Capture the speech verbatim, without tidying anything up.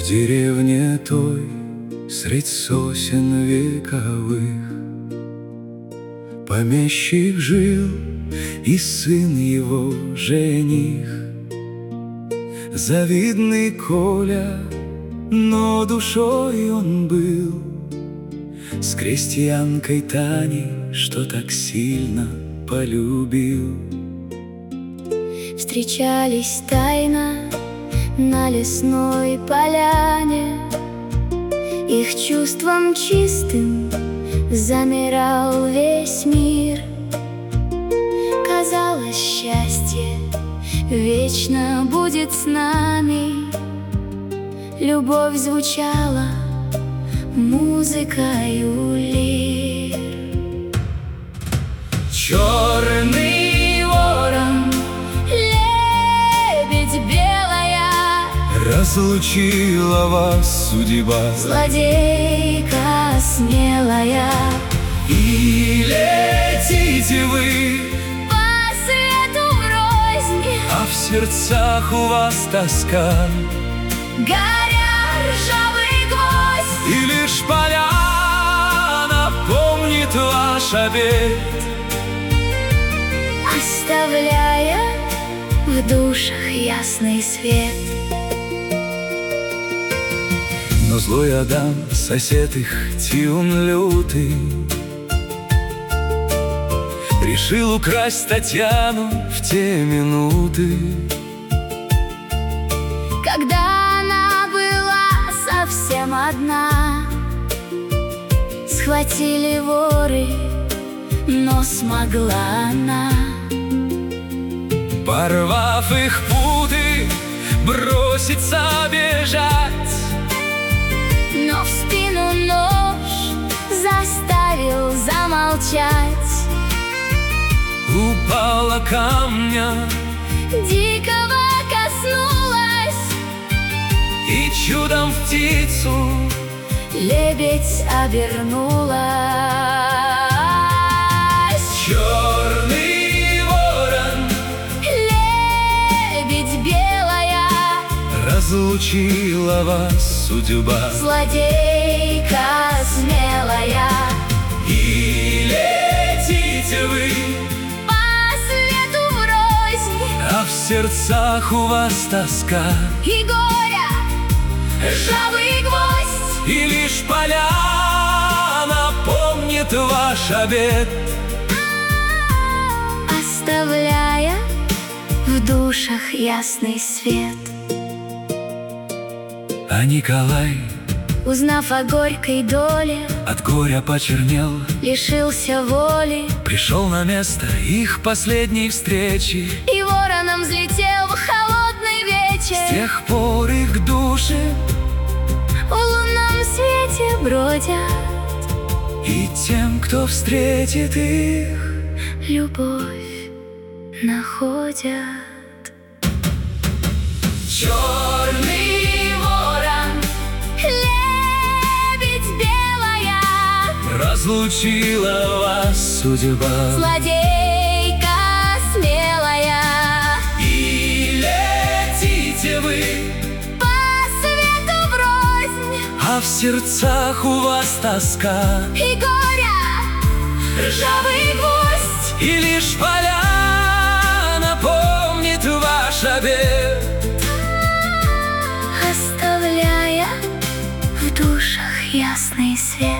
деревне той, средь сосен вековых, помещик жил, и сын его жених. Завидный Коля, но душой он был с крестьянкой Таней, что так сильно полюбил. Встречались тайно на лесной поляне, их чувством чистым замирал весь мир. Казалось, счастье вечно будет с нами, любовь звучала музыкою лир. Черный ворон, лебедь белая, разлучила вас судьба, злодейка смелая. И летите вы По свету врознь, а в сердцах у вас тоска, горя ржавый гвоздь. и лишь поляна помнит ваш обед, Оставляя в душах ясный свет. Но злой Адам, сосед их Тиун лютый, решил украсть Татьяну в те минуты, Когда она была совсем одна, схватили воры, но смогла она. порвав их путы, броситься бежать. Но в спину нож заставил замолчать. Упала камня Дикого коснулась, и чудом в птицу лебедь обернулась. черный ворон, Лебедь белая, разлучила вас судьба, злодейка смелая. и летите вы, По свету врознь, а в сердцах у вас тоска, и горя ржавый гвоздь. и лишь поляна помнит ваш обед, Оставляя в душах ясный свет. а Николай Узнав о горькой доле, от горя почернел, лишился воли, пришел на место их последней встречи. и вороном взлетел в холодный С вечер. тех пор их души В лунном свете бродят, и тем, кто встретит их, любовь находят. черный ворон, Лебедь белая, разлучила вас судьба, злодейка смелая. и летите вы, По свету врознь, а в сердцах у вас тоска, и горя ржавый гвоздь. и лишь поляна помнит ваш обед, Оставляя в душах ясный свет.